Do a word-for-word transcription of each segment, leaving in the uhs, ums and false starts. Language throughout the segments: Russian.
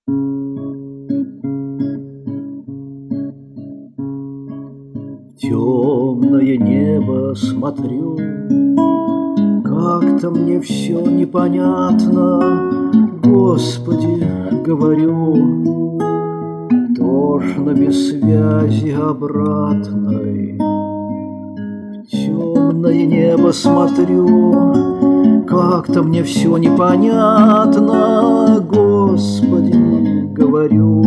Темное небо смотрю, как-то мне все непонятно. Господи, говорю, тошно без связи обратной. В темное небо смотрю, как-то мне все непонятно. Господи, говорю,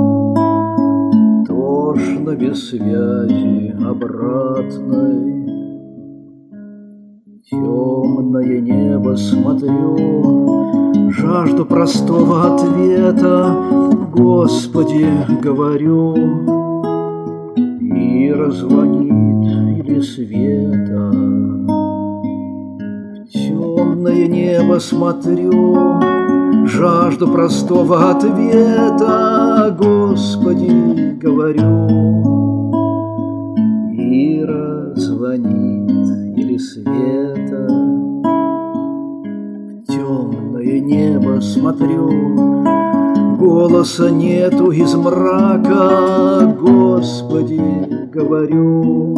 тошно без связи обратной. Темное небо смотрю, жажду простого ответа. Господи, говорю, мир звонит или света. В темное небо смотрю, жажду простого ответа. Господи, говорю, мира звонит или света. В темное небо смотрю, голоса нету из мрака. Господи, говорю,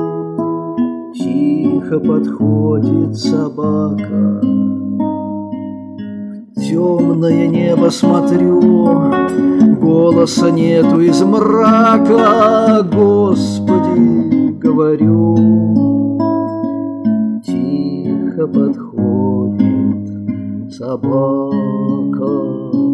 тихо подходит собака. В темное небо смотрю, голоса нету из мрака. Господи, говорю, тихо подходит собака.